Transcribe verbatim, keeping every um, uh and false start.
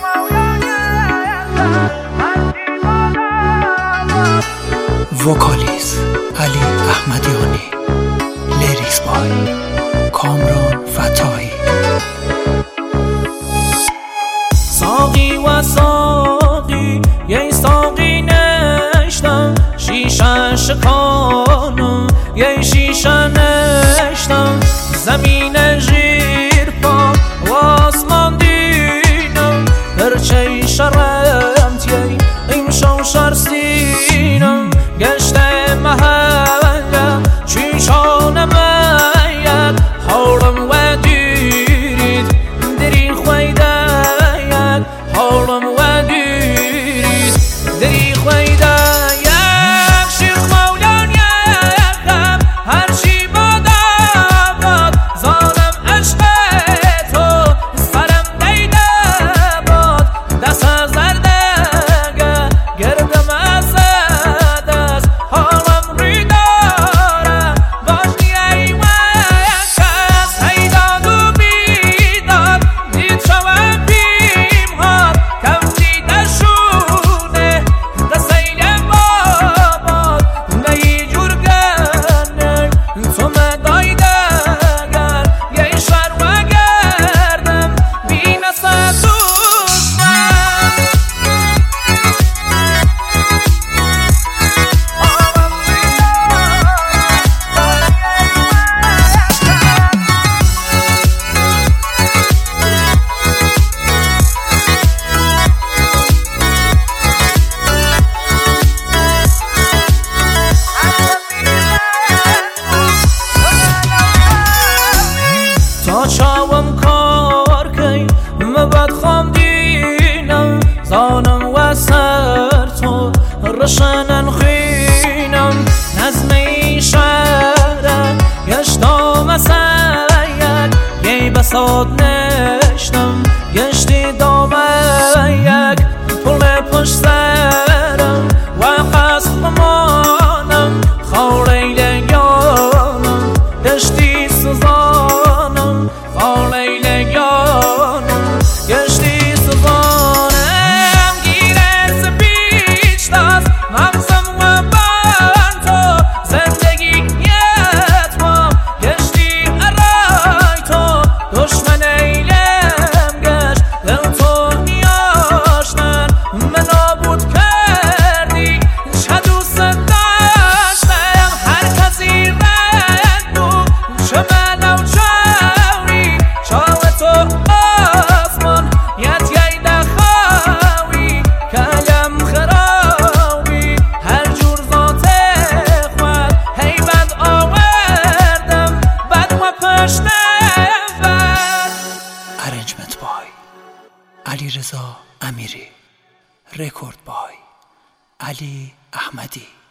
وکالیز علی احمدیانی، لیریکس بای کامران فتاحی. ساقی و ساقی یه ساقی نشتم، شیشه شکانم یه شیشه نشتم، زمین زیر پا و آسمان دیدم، هرچه شرمت یه این شوشر سینم، گشته محله چیشان مید حالم و دیرید دری خویده یک حالم و دیرید دری خویده یک شیخ مولان یک دم هرچی باد آباد زانم عشق تو سرم دیده باد دست از زردگه گردم از دست حالم ری داره باشی ای وکس هیداد و بیداد دید شوم بیم هاد کم دیده شونه دستیل باباد نهی جور گرنه تو مدایده گر یه شر و گردم بین سدوزم تا چاوم کار کی مبد خام دینم زانم و سر تو رشنن خینم نظمی شهره گشتم سید یه بساد نشتم گشتی دامه یک پل پشت سرم و قصد مانم خوری لگانم گشتی سزانم خوری لگانم گشتی سزانم گیره سپیچ دست مغزم و بر تو زندگی یتمام گشتی ارای تو دشمن ایلم گشت دل تو نیاشتن من نابود کردی چه دوست داشتم هر کسی رندو چه منو چاوی چاو تو آسمان یت ییده خواهی کلم خراوی هر جور ذات خود هی بد آوردم بد و پشت بد. ارنجمنت بای علی رضا امیری، رکورد بای علی احمدی.